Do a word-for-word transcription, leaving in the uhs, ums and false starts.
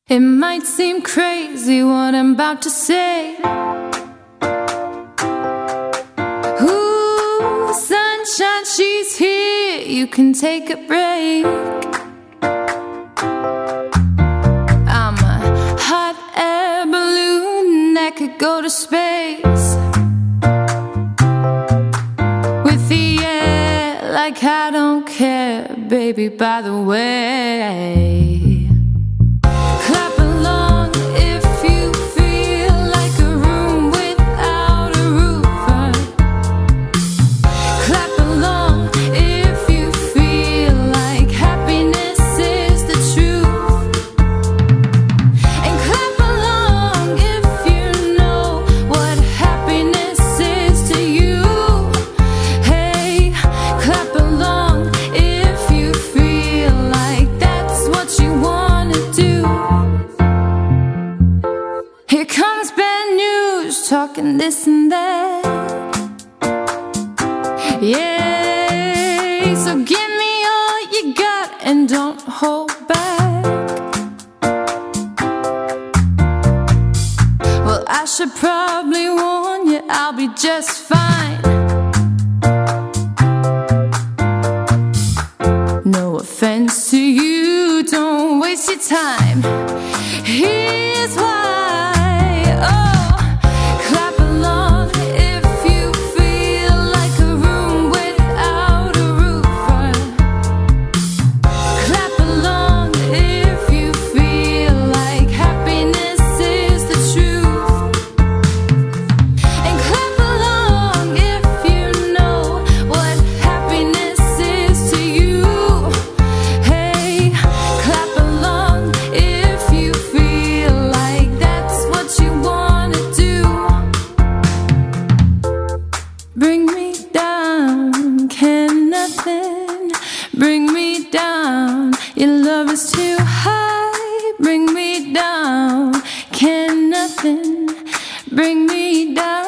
It might seem crazy what I'm about to say. Ooh, sunshine, she's here, you can take a break. I'm a hot air balloon that could go to space with the air like I don't care, baby, by the way. Clap along if you feel like a room without a roof. Clap along if you feel like happiness is the truth. And clap along if you know what happiness is to you. Hey, clap along if you feel like that's what you wanna do. Here comes bad news, talking this and that. Yeah, so give me all you got and don't hold back. Well, I should probably warn you, I'll be just fine. No offense to you, don't waste your time. Here's why. Bring me down, can nothing bring me down? Your love is too high, bring me down, can nothing bring me down?